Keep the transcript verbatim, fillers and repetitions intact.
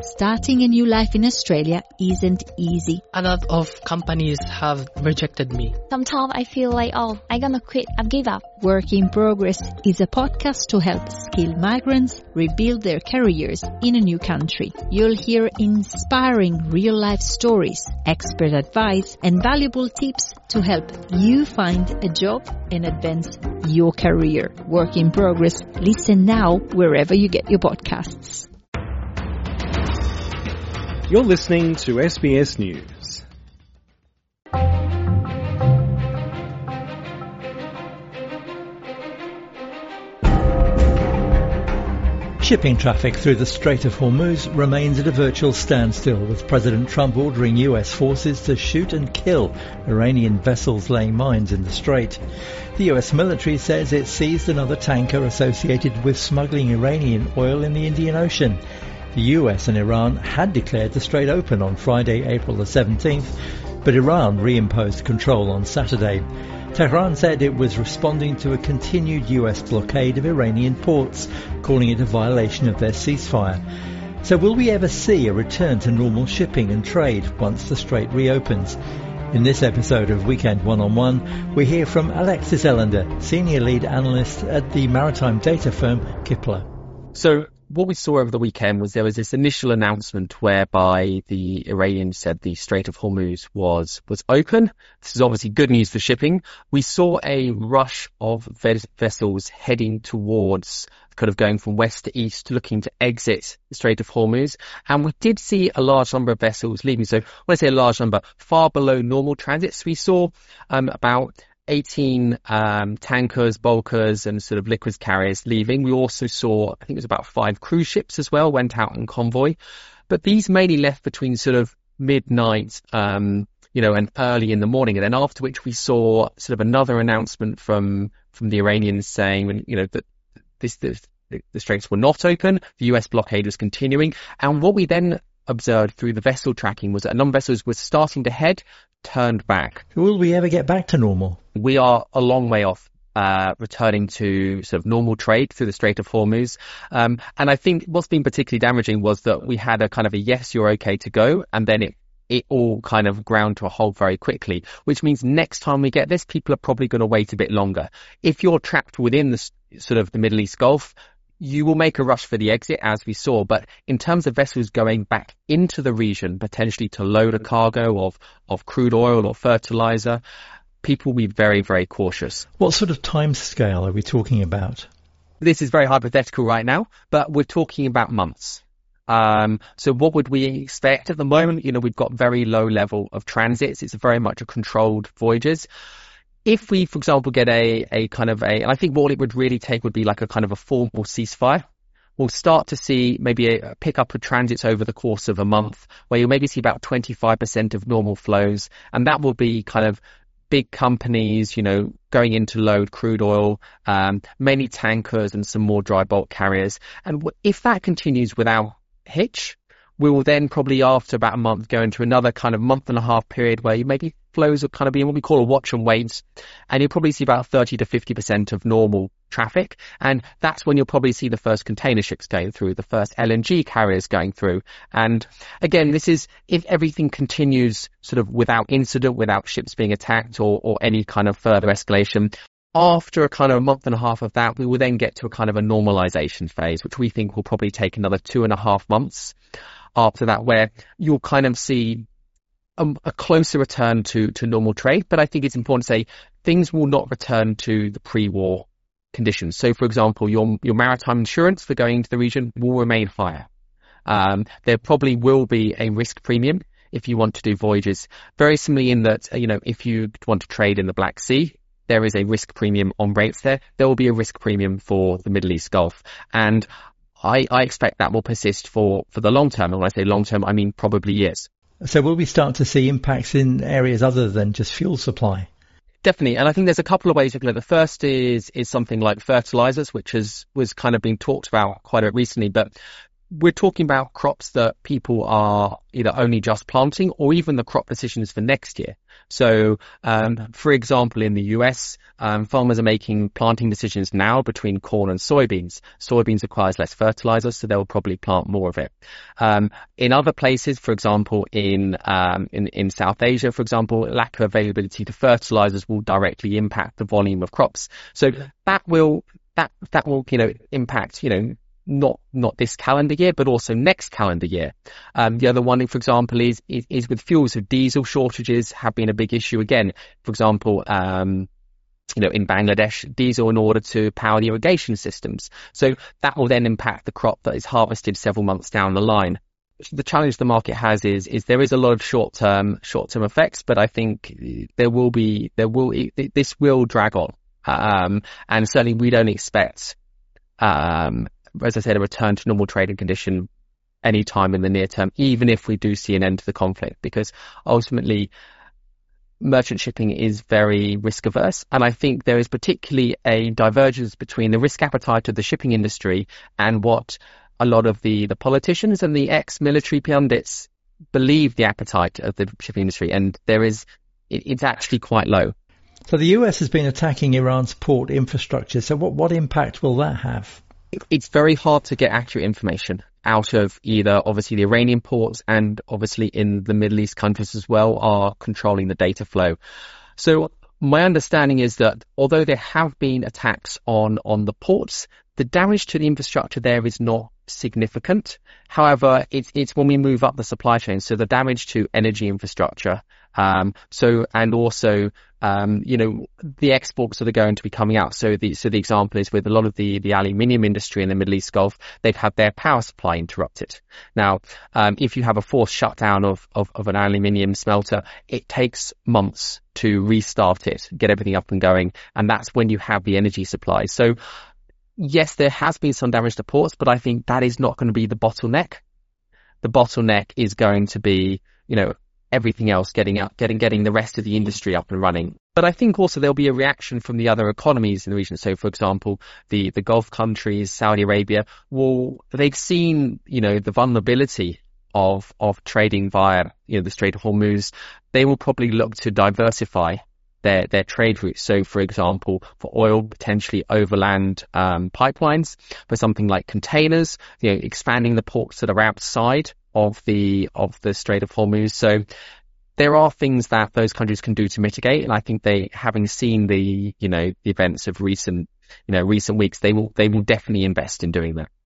Starting a new life in Australia isn't easy. A lot of companies have rejected me. Sometimes I feel like, oh, I'm gonna quit, I've give up. Work in Progress is a podcast to help skilled migrants rebuild their careers in a new country. You'll hear inspiring real-life stories, expert advice, and valuable tips to help you find a job and advance your career. Work in Progress. Listen now wherever you get your podcasts. You're listening to S B S News. Shipping traffic through the Strait of Hormuz remains at a virtual standstill, with President Trump ordering U S forces to shoot and kill Iranian vessels laying mines in the strait. The U S military says it seized another tanker associated with smuggling Iranian oil in the Indian Ocean. The U S and Iran had declared the strait open on Friday, April the seventeenth, but Iran reimposed control on Saturday. Tehran said it was responding to a continued U S blockade of Iranian ports, calling it a violation of their ceasefire. So will we ever see a return to normal shipping and trade once the strait reopens? In this episode of Weekend One-on-One, we hear from Alexis Ellender, Senior Lead Analyst at the maritime data firm Kipler. So what we saw over the weekend was there was this initial announcement whereby the Iranians said the Strait of Hormuz was was open. This is obviously good news for shipping. We saw a rush of ves- vessels heading towards, kind of going from west to east, looking to exit the Strait of Hormuz. And we did see a large number of vessels leaving. So when I say a large number, far below normal transits, we saw um, about eighteen um, tankers, bulkers and sort of liquids carriers leaving. We also saw, I think it was about five cruise ships as well, went out in convoy. But these mainly left between sort of midnight, um, you know, and early in the morning. And then after which we saw sort of another announcement from, from the Iranians saying, you know, that this, this the straits were not open. The U S blockade was continuing. And what we then observed through the vessel tracking was that a number of vessels were starting to head, turned back. Will we ever get back to normal? We are a long way off uh, returning to sort of normal trade through the Strait of Hormuz. Um, and I think what's been particularly damaging was that we had a kind of a yes, you're okay to go, and then it it all kind of ground to a halt very quickly, which means next time we get this, people are probably going to wait a bit longer. If you're trapped within the sort of the Middle East Gulf, you will make a rush for the exit, as we saw. But in terms of vessels going back into the region, potentially to load a cargo of, of crude oil or fertilizer, people will be very, very cautious. What sort of time scale are we talking about? This is very hypothetical right now, but we're talking about months. Um, so what would we expect at the moment? You know, we've got very low level of transits. It's very much a controlled voyages. If we, for example, get a, a kind of a, I think what it would really take would be like a kind of a formal ceasefire. We'll start to see maybe a, a pick up of transits over the course of a month, where you'll maybe see about twenty-five percent of normal flows. And that will be kind of big companies, you know, going in to load crude oil, um, many tankers and some more dry bulk carriers. And w- if that continues without hitch, we will then probably after about a month go into another kind of month and a half period where you maybe flows will kind of be in what we call a watch and wait, and you'll probably see about thirty to fifty percent of normal traffic. And that's when you'll probably see the first container ships going through, the first L N G carriers going through. And again, this is if everything continues sort of without incident, without ships being attacked or, or any kind of further escalation. After a kind of a month and a half of that, we will then get to a kind of a normalization phase, which we think will probably take another two and a half months after that, where you'll kind of see a, a closer return to, to normal trade. But I think it's important to say things will not return to the pre-war conditions. So, for example, your your maritime insurance for going into the region will remain higher. Um, there probably will be a risk premium if you want to do voyages. Very similarly in that, you know, if you want to trade in the Black Sea, there is a risk premium on rates there. There will be a risk premium for the Middle East Gulf. And I, I expect that will persist for, for the long term. And when I say long term, I mean probably years. So will we start to see impacts in areas other than just fuel supply? Definitely. And I think there's a couple of ways to look at it. The first is is something like fertilizers, which has was kind of being talked about quite a bit recently. But we're talking about crops that people are either only just planting or even the crop decisions for next year. So, um, for example, in the U S, um, farmers are making planting decisions now between corn and soybeans. Soybeans requires less fertilizer, so they'll probably plant more of it. Um, in other places, for example, in, um, in, in South Asia, for example, lack of availability to fertilizers will directly impact the volume of crops. So that will, that, that will, you know, impact, you know, not not this calendar year, but also next calendar year. Um, the other one, for example, is, is is with fuel. So diesel shortages have been a big issue again. For example, um, you know, in Bangladesh, diesel in order to power the irrigation systems. So that will then impact the crop that is harvested several months down the line. The challenge the market has is is there is a lot of short term short term effects, but I think there will be there will this will drag on, um, and certainly we don't expect. Um, as I said, a return to normal trading condition any time in the near term, even if we do see an end to the conflict, because ultimately merchant shipping is very risk averse. And I think there is particularly a divergence between the risk appetite of the shipping industry and what a lot of the, the politicians and the ex-military pundits believe the appetite of the shipping industry. And there is, it, it's actually quite low. So the U S has been attacking Iran's port infrastructure. So what, what impact will that have? It's very hard to get accurate information out of either obviously the Iranian ports and obviously in the Middle East countries as well are controlling the data flow. So my understanding is that although there have been attacks on, on the ports, the damage to the infrastructure there is not significant. However, it's, it's when we move up the supply chain. So the damage to energy infrastructure, um, so, and also, um, you know, the exports that are going to be coming out. So the, so the example is with a lot of the, the aluminium industry in the Middle East Gulf, they've had their power supply interrupted. Now, um, if you have a forced shutdown of, of, of an aluminium smelter, it takes months to restart it, get everything up and going. And that's when you have the energy supply. So yes, there has been some damage to ports, but I think that is not going to be the bottleneck. The bottleneck is going to be, you know, everything else getting up, getting, getting the rest of the industry up and running. But I think also there'll be a reaction from the other economies in the region. So, for example, the, the Gulf countries, Saudi Arabia, will, they've seen, you know, the vulnerability of, of trading via, you know, the Strait of Hormuz. They will probably look to diversify their, their trade routes. So, for example, for oil, potentially overland, um, pipelines, for something like containers, you know, expanding the ports that are outside of the, of the Strait of Hormuz. So there are things that those countries can do to mitigate. And I think they, having seen the, you know, the events of recent, you know, recent weeks, they will, they will definitely invest in doing that.